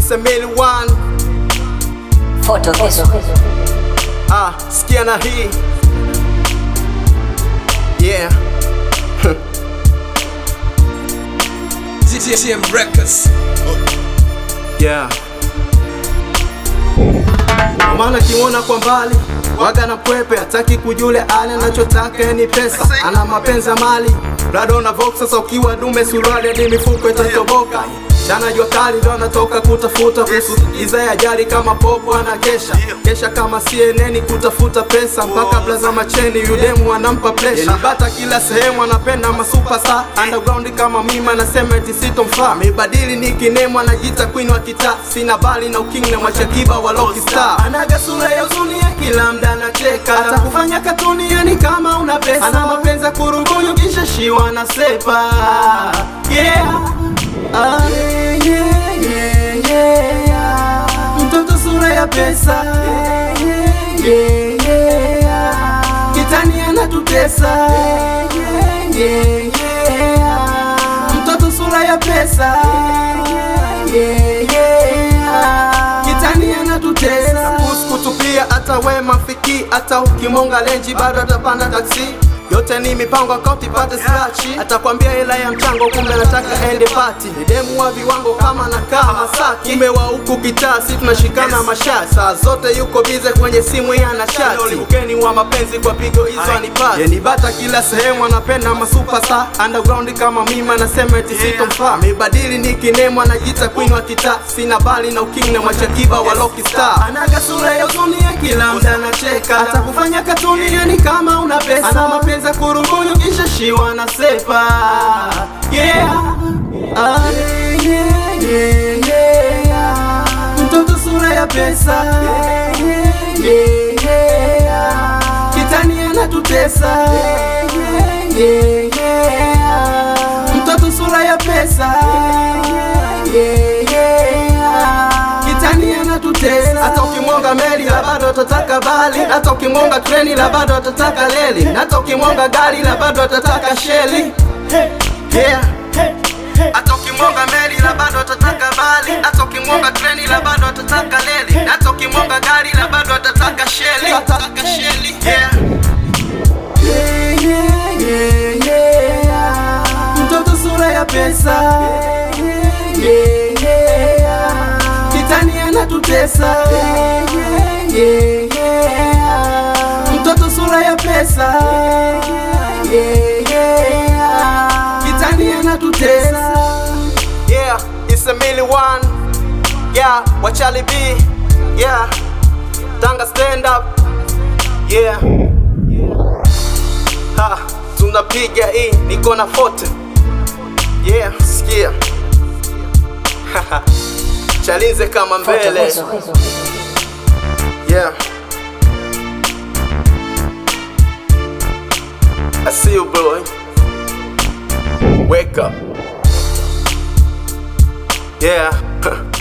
it's a million one. Photo hizo. Sikia na hii. Yeah. GTM Records. Yeah. Maana kimuona kwa mbali waga na kwepe, hataki kujule ana anachotaka ni pesa, ana mapenzi mali Brado na Vox. Sasa ukiwa dume suruali hadi mifuko itatoboka. Jana jua kali ndo anatoka kutafuta kusu iza ya jari kama popo anakesha kama CNN kutafuta pesa, mpaka blaza macheni yudemu anampa pressure. Bata kila sehemu anapenda masuperstar, underground kama mimi anasema eti sitomfaa. Mibadili nikinemu anajiita queen wa kitaa, sina bali na uking na machakiba wa Rocky Star. Anaga sura ya uzuni ya kila mda anacheka, hata kufanya katuni yani kama una pesa. Ana mapenza kurungunyu kisha shiwa na sepa. Yeah. Mtoto sura ya pesa. Kitani anatutesa. Mtoto sura ya pesa. Kitani anatutesa. Kutupia hata wema fiki, hata ukimonga lenji bado atapanda taksi. Yote ni mipango akaunti pate scratchi. Atakwambia hela ya mchango kumbe nataka ende party. Demu wa viwango kama nakaa Masaki. Kumbe wa huku kitaa si tunashikana mashati. Saa zote yuko bize kwenye simu ya na chati. Ukeni wa mapenzi kwa pigo hizo anipati. Yeni bata kila sehemu anapenda masuperstar, underground kama mimi anasema eti sitomfaa. Mibadili nikinemu anajiita queen wa kitaa, sina bali na uking na machakiba wa Rocky Star. Anaga sura ya uzuni ya kila mda anacheka, hata kufanya katuni yani kama una pesa. Ana mapenza kurungunyu kisha shiwa na sepa. Yeah. Mtoto sura ya pesa. Kitani anatutesa. Mtoto sura ya pesa. Kitani anatutesa. Hata ukimwonga meli la bado atataka bali, hata ukimwonga treni la bado atataka leli, hata ukimwonga gari la bado atataka sheli. Yeah. Hata ukimwonga meli la bado atataka bali, hata ukimwonga treni la bado atataka leli, hata ukimwonga gari la bado atataka sheli. Yeah. Mtoto sura ya pesa. Kitani anatutesa. Mtoto sura ya pesa. Kitani anatutesa. Yeah, it's a million one. Yeah, wa Charlie B. Yeah, Tanga stand up. Yeah. Tunapiga hii niko na 40. Yeah, sikia. Chalinze kama mbele. Yeah. I see you, boy. Wake up. Yeah.